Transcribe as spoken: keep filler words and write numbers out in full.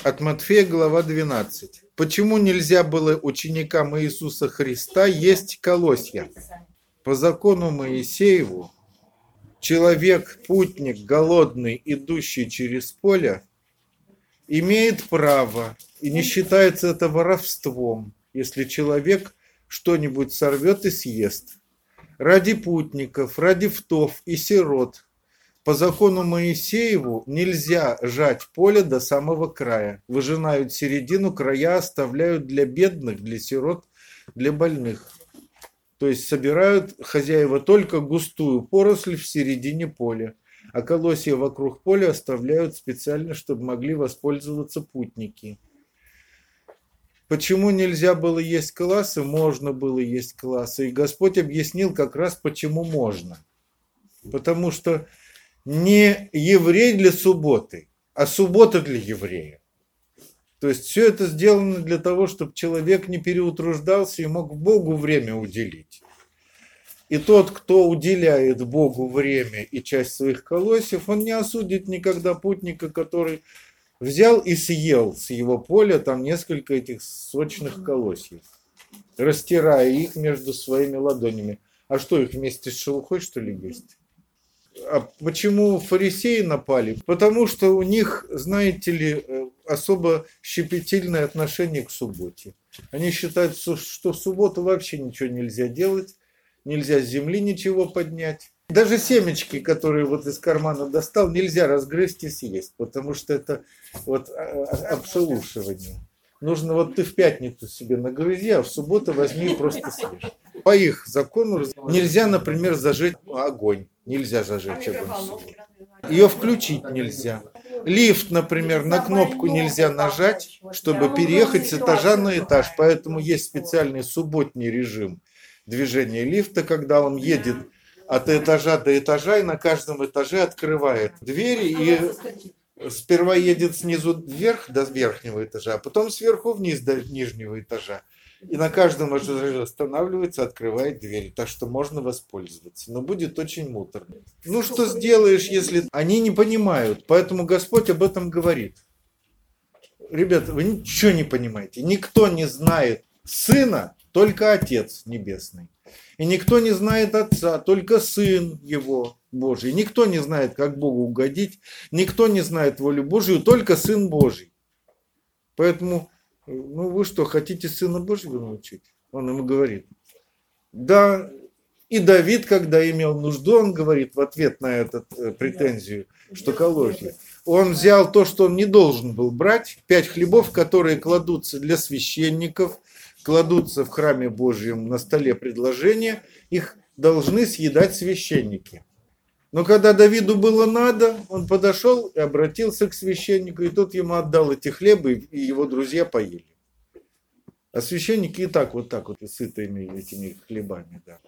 От Матфея, глава двенадцать. Почему нельзя было ученикам Иисуса Христа есть колосья? По закону Моисееву, человек, путник, голодный, идущий через поле, имеет право, и не считается это воровством, если человек что-нибудь сорвет и съест. Ради путников, ради вдов и сирот, по закону Моисееву нельзя жать поле до самого края. Выжинают середину, края оставляют для бедных, для сирот, для больных. То есть собирают хозяева только густую поросль в середине поля, а колосья вокруг поля оставляют специально, чтобы могли воспользоваться путники. Почему нельзя было есть колосы? Можно было есть колосы. И Господь объяснил как раз, почему можно. Потому что не еврей для субботы, а суббота для еврея. То есть все это сделано для того, чтобы человек не переутруждался и мог Богу время уделить. И тот, кто уделяет Богу время и часть своих колосьев, он не осудит никогда путника, который взял и съел с его поля там несколько этих сочных колосьев, растирая их между своими ладонями. А что, их вместе с шелухой, что ли, есть? А почему фарисеи напали? Потому что у них, знаете ли, особо щепетильное отношение к субботе. Они считают, что в субботу вообще ничего нельзя делать, нельзя с земли ничего поднять. Даже семечки, которые вот из кармана достал, нельзя разгрызть и съесть, потому что это вот обшелушивание. Нужно вот ты в пятницу себе нагрызи, а в субботу возьми и просто съешь. По их закону нельзя, например, зажечь огонь. Нельзя зажечь огонь. Ее включить нельзя. Лифт, например, на кнопку нельзя нажать, чтобы переехать с этажа на этаж. Поэтому есть специальный субботний режим движения лифта, когда он едет от этажа до этажа и на каждом этаже открывает двери и сперва едет снизу вверх до верхнего этажа, а потом сверху вниз до нижнего этажа. И на каждом этаже останавливается, открывает двери. Так что можно воспользоваться. Но будет очень муторно. Ну что сделаешь, если они не понимают? Поэтому Господь об этом говорит. Ребята, вы ничего не понимаете. Никто не знает Сына, только Отец Небесный. И никто не знает Отца, только Сын Его Божий. Никто не знает, как Богу угодить. Никто не знает волю Божию, только Сын Божий. Поэтому... Ну вы что, хотите Сына Божьего научить? Он ему говорит. Да, и Давид, когда имел нужду, он говорит в ответ на эту претензию, что колосья. Он взял то, что он не должен был брать, пять хлебов, которые кладутся для священников, кладутся в храме Божьем на столе предложения, их должны съедать священники. Но когда Давиду было надо, он подошел и обратился к священнику, и тот ему отдал эти хлебы, и его друзья поели. А священники и так вот так вот и сытыми этими хлебами. Да.